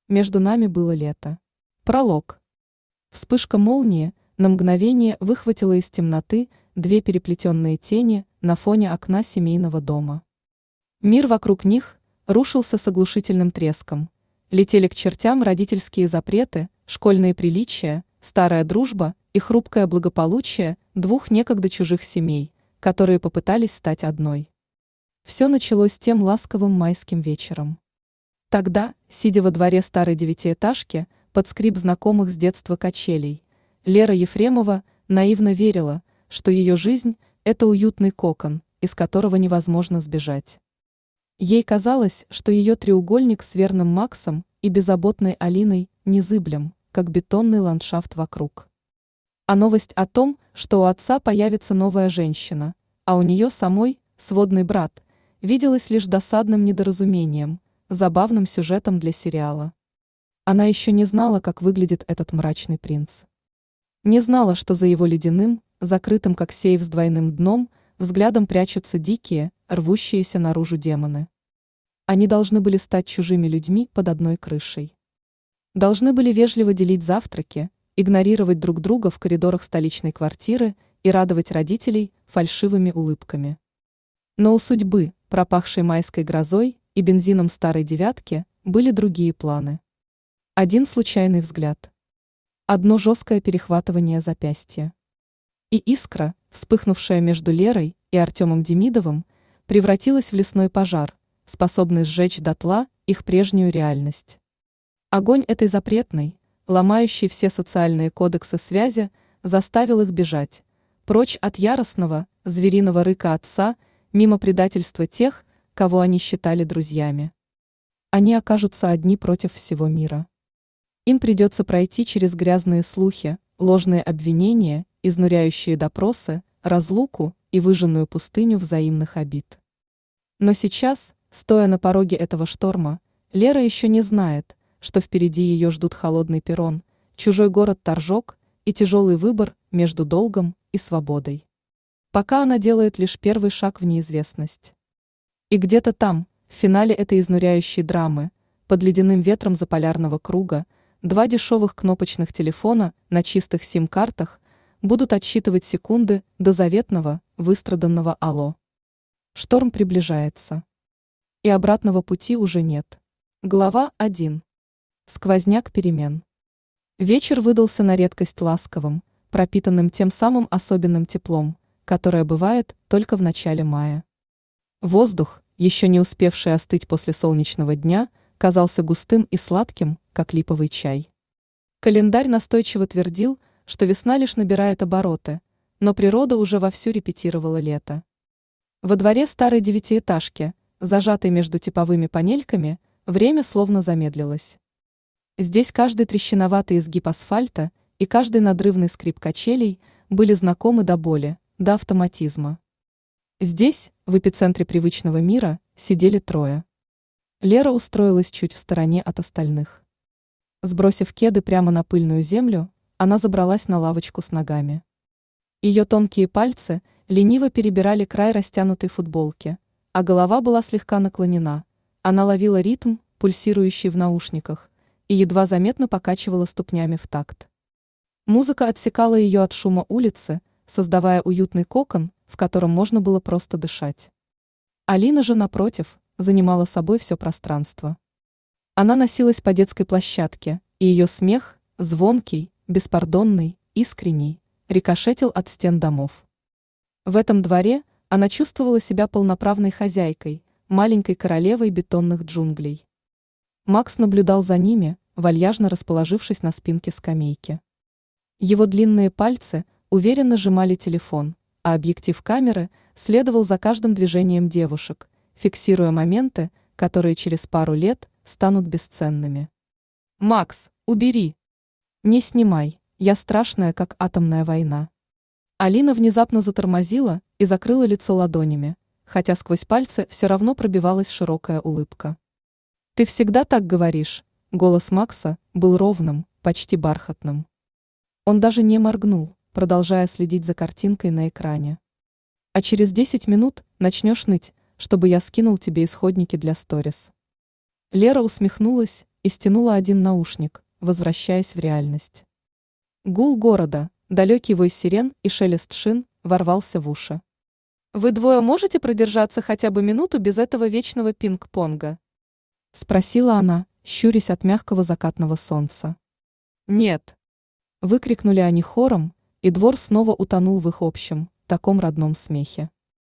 Между нами было лето. Пролог. Вспышка молнии на мгновение выхватила из темноты две переплетенные тени на фоне окна семейного дома. Мир вокруг них рушился с оглушительным треском. Летели к чертям родительские запреты, школьные приличия, старая дружба и хрупкое благополучие двух некогда чужих семей, которые попытались стать одной. Все началось тем ласковым майским вечером. Тогда, сидя во дворе старой девятиэтажки, под скрип знакомых с детства качелей, Лера Ефремова наивно верила, что ее жизнь – это уютный кокон, из которого невозможно сбежать. Ей казалось, что ее треугольник с верным Максом и беззаботной Алиной незыблем, как бетонный ландшафт вокруг. А новость о том, что у отца появится новая женщина, а у нее самой сводный брат, виделась лишь досадным недоразумением, забавным сюжетом для сериала. Она еще не знала, как выглядит этот мрачный принц. Не знала, что за его ледяным, закрытым как сейф с двойным дном, взглядом прячутся дикие, рвущиеся наружу демоны. Они должны были стать чужими людьми под одной крышей. Должны были вежливо делить завтраки, игнорировать друг друга в коридорах столичной квартиры и радовать родителей фальшивыми улыбками. Но у судьбы, пропахшей майской грозой и бензином старой девятки, были другие планы. Один случайный взгляд. Одно жесткое перехватывание запястья. И искра, вспыхнувшая между Лерой и Артемом Демидовым, превратилась в лесной пожар, способный сжечь дотла их прежнюю реальность. Огонь этой запретной, ломающей все социальные кодексы связи, заставил их бежать, прочь от яростного, звериного рыка отца, мимо предательства тех, кого они считали друзьями. Они окажутся одни против всего мира. Им придется пройти через грязные слухи, ложные обвинения, изнуряющие допросы, разлуку и выжженную пустыню взаимных обид. Но сейчас, стоя на пороге этого шторма, Лера еще не знает, что впереди ее ждут холодный перрон, чужой город Торжок и тяжелый выбор между долгом и свободой. Пока она делает лишь первый шаг в неизвестность. И где-то там, в финале этой изнуряющей драмы, под ледяным ветром заполярного круга, два дешевых кнопочных телефона на чистых сим-картах будут отсчитывать секунды до заветного, выстраданного «Алло». Шторм приближается. И обратного пути уже нет. Глава 1. Сквозняк перемен. Вечер выдался на редкость ласковым, пропитанным тем самым особенным теплом, которое бывает только в начале мая. Воздух, еще не успевший остыть после солнечного дня, казался густым и сладким, как липовый чай. Календарь настойчиво твердил, что весна лишь набирает обороты, но природа уже вовсю репетировала лето. Во дворе старой девятиэтажки, зажатой между типовыми панельками, время словно замедлилось. Здесь каждый трещиноватый изгиб асфальта и каждый надрывный скрип качелей были знакомы до боли, до автоматизма. Здесь, в эпицентре привычного мира, сидели трое. Лера устроилась чуть в стороне от остальных. Сбросив кеды прямо на пыльную землю, она забралась на лавочку с ногами. Ее тонкие пальцы лениво перебирали край растянутой футболки, а голова была слегка наклонена. Она ловила ритм, пульсирующий в наушниках, и едва заметно покачивала ступнями в такт. Музыка отсекала ее от шума улицы, создавая уютный кокон, в котором можно было просто дышать. Алина же, напротив, занимала собой все пространство. Она носилась по детской площадке, и ее смех, звонкий, беспардонный, искренний, рикошетил от стен домов. В этом дворе она чувствовала себя полноправной хозяйкой, маленькой королевой бетонных джунглей. Макс наблюдал за ними, вальяжно расположившись на спинке скамейки. Его длинные пальцы уверенно сжимали телефон, а объектив камеры следовал за каждым движением девушек, фиксируя моменты, которые через пару лет станут бесценными. «Макс, убери!» «Не снимай, я страшная, как атомная война». Алина внезапно затормозила и закрыла лицо ладонями, хотя сквозь пальцы все равно пробивалась широкая улыбка. «Ты всегда так говоришь», — голос Макса был ровным, почти бархатным. Он даже не моргнул, продолжая следить за картинкой на экране. «А через 10 минут начнешь ныть, чтобы я скинул тебе исходники для сторис». Лера усмехнулась и стянула один наушник, возвращаясь в реальность. Гул города, далекий вой сирен и шелест шин ворвался в уши. «Вы двое можете продержаться хотя бы минуту без этого вечного пинг-понга?» – спросила она, щурясь от мягкого закатного солнца. «Нет!» – выкрикнули они хором, и двор снова утонул в их общем, таком родном смехе.